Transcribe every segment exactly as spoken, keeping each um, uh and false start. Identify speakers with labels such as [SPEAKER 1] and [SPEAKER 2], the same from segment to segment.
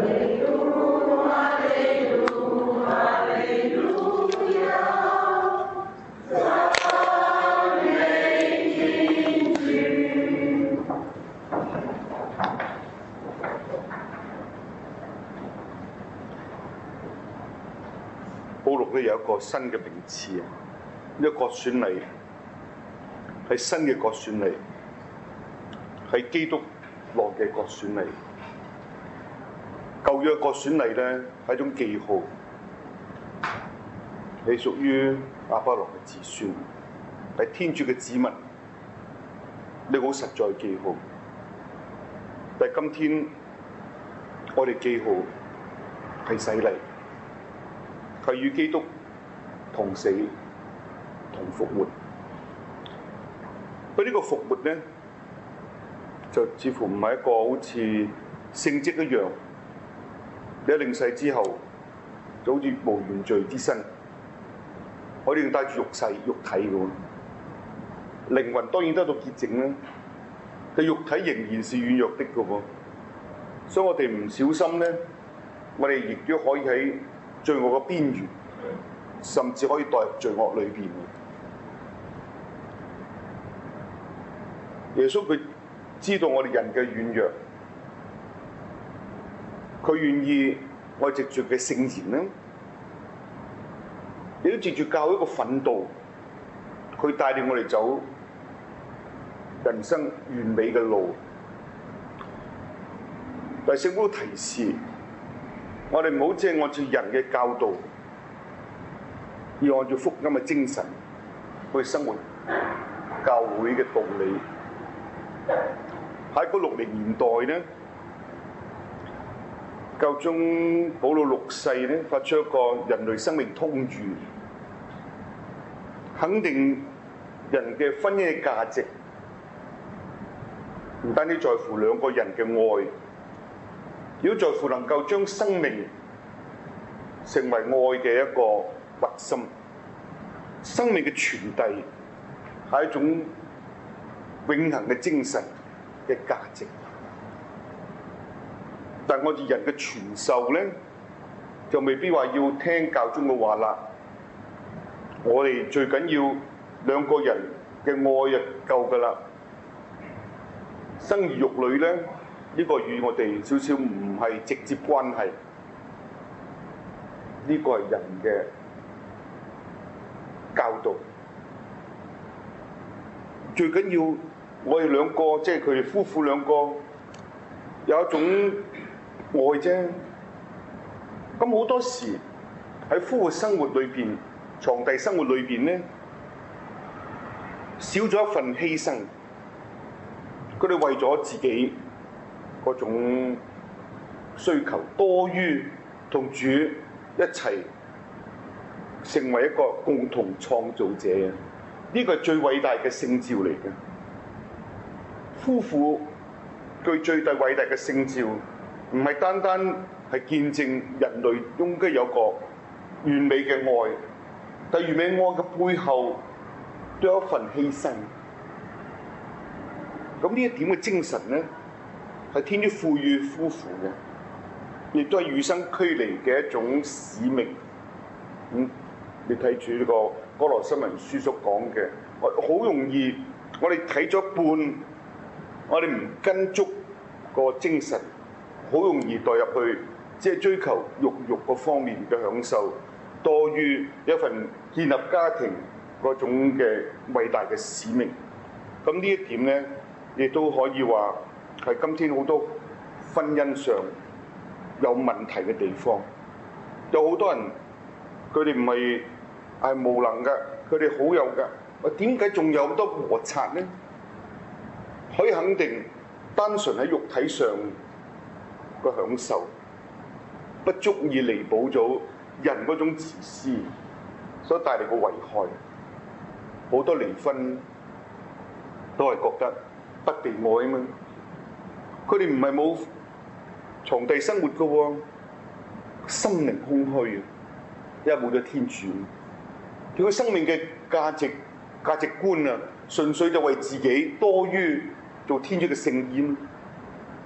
[SPEAKER 1] 保祿咧有一個新嘅名詞啊，呢個割損禮係新嘅割損禮，係基督內嘅割損禮。舊約割損禮咧係一種記號，係屬於亞巴郎嘅子孫，係天主嘅子民，呢個好實在嘅記號。但係今天我哋記號係洗禮。佢與基督同死同復活，佢呢個復活咧，就似乎唔係一個好似聖職一樣，你一領洗之後就好似無原罪之身，我哋要帶住肉體肉體嘅喎，靈魂當然得到潔淨啦，但肉體仍然是軟弱的嘅喎，所以我哋唔小心咧，我哋亦都可以喺罪惡嘅邊緣，甚至可以墮入罪惡裏邊。耶穌佢知道我哋人嘅軟弱，佢願意我哋藉住嘅聖言咧，亦都藉住教會一個奮鬥，佢帶領我哋走人生完美嘅路。但係聖經提示我哋唔好只係按照人嘅教導，要按照福音嘅精神去生活教會嘅道理。喺嗰六零年代咧，教宗保祿六世咧發出一個人類生命通諭，肯定人嘅婚姻嘅價值，唔單止在乎兩個人嘅愛，如果在乎能夠將生命成為愛嘅一個核心，生命嘅傳遞係一種永恆嘅精神嘅價值。但我哋人嘅傳授咧，就未必話要聽教宗嘅話啦。我哋最緊要兩個人嘅愛就夠㗎啦。生兒育女咧，呢個與我哋少少唔係直接關係，呢個係人嘅教導。最緊要我哋兩個，即係佢哋夫婦兩個有一種愛啫。咁好多時喺夫婦生活裏邊、床笫生活裏邊咧，少咗一份犧牲。佢哋為咗自己嗰種需求，多於同主一齊成為一個共同創造者啊！呢個係最偉大嘅聖召嚟嘅。夫婦佢最大偉大嘅聖召，唔係單單係見證人類應該有個完美嘅愛，但完美愛嘅背後都有一份犧牲。咁呢一點嘅精神咧，係天主賦予夫婦嘅，亦都係與生俱嚟嘅一種使命。咁、嗯、你睇住呢個歌羅西文書所講嘅，我好容易我哋睇咗一半，我哋唔跟足個精神，好容易代入去，即係追求肉肉嗰方面嘅享受，多於一份建立家庭嗰種嘅偉大嘅使命。咁呢一點咧，亦都可以話係今天好多婚姻上有問題嘅地方。有好多人佢哋唔係係無能㗎，佢哋好有㗎。我點解仲有咁多摩擦咧？可以肯定，單純喺肉體上個享受，不足以彌補咗人嗰種自私所帶嚟嘅危害。好多離婚都係覺得不被愛啊嘛！佢哋唔係冇床笫生活嘅喎，心靈空虛啊，因為冇咗天主。佢個生命嘅價值價值觀啊，純粹就為自己多於做天主嘅聖言。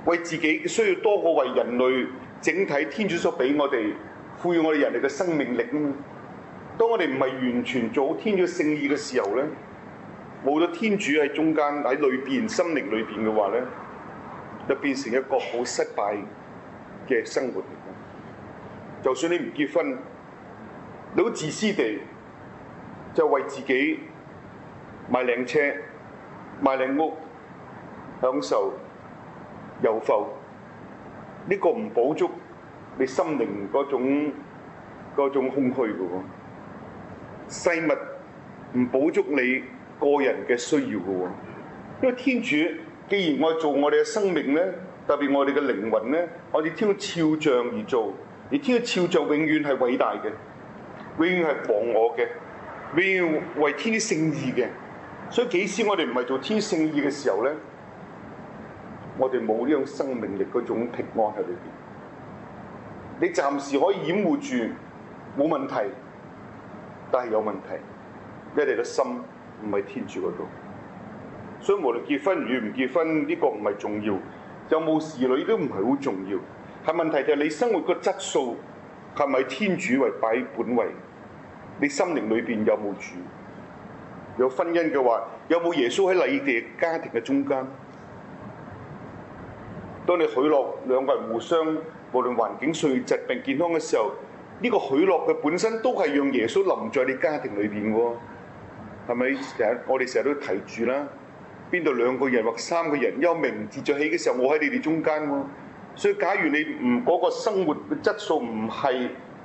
[SPEAKER 1] 為自己需要多過為人類整體天主所俾我哋賦予我哋人類嘅生命力啊嘛。當我哋唔係完全做好天主嘅聖意嘅時候咧，冇咗天主喺中間喺裏邊心靈裏邊嘅話咧，就變成一個好失敗嘅生活。就算你唔結婚，你好自私地就為自己買靚車、買靚屋，享受遊浮，呢個唔補足你心靈嗰種嗰種空虛嘅喎。世物唔補足你個人嘅需要嘅喎，因為天主既然愛做我哋嘅生命咧，特別我哋嘅靈魂咧，我哋天主肖像而做，而天主肖像永遠係偉大嘅，永遠係忘我嘅，永遠為天主聖意嘅。所以幾時我哋唔係做天主聖意嘅時候咧，我哋冇呢種生命力嗰種平安喺裏邊。你暫時可以掩護住冇問題，但係有問題，因為你嘅心唔係天主嗰度。所以無論結婚與唔結婚，呢個唔係重要，有冇兒女都唔係好重要。係問題就係你生活個質素係咪天主為擺本位？你心靈裏邊有冇主？有婚姻嘅話，有冇耶穌喺你哋家庭嘅中間？當你許諾兩個人互相無論環境、歲月、疾病、健康嘅時候，呢個許諾嘅本身都係讓耶穌臨在你家庭裏邊喎，係咪？成日我哋成日都提住啦，邊度兩個人或三個人有名字著起嘅時候，我喺你哋中間喎。所以假如你唔嗰個生活嘅質素唔係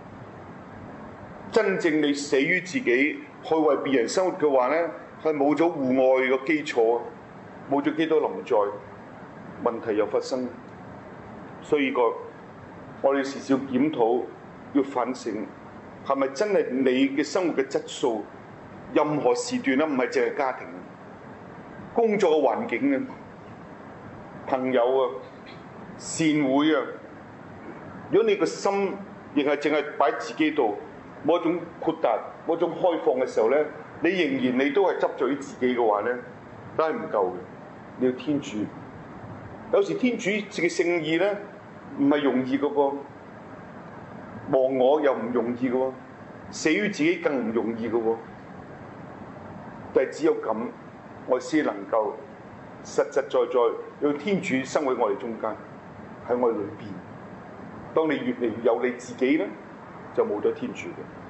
[SPEAKER 1] 真正你死於自己去為別人生活嘅話咧，係冇咗互愛嘅基礎，冇咗基督臨在，問題又發生。所以個我哋時少檢討，要反省，係咪真係你嘅生活嘅質素？任何時段啦，唔係淨係家庭，工作嘅環境啊，朋友啊，善會啊。如果你個心亦係淨係擺自己度，冇一種豁達、冇一種開放嘅時候咧，你仍然你都係執著於自己嘅話咧，都係唔夠嘅。你要天主，有時天主自己聖意咧，唔係容易嘅噃，忘我又唔容易嘅喎，死於自己更唔容易嘅喎。但係只有咁，我先能夠實實在在讓天主生喺我哋中間，喺我哋裏邊。當你越嚟越有你自己咧，就冇咗天主嘅。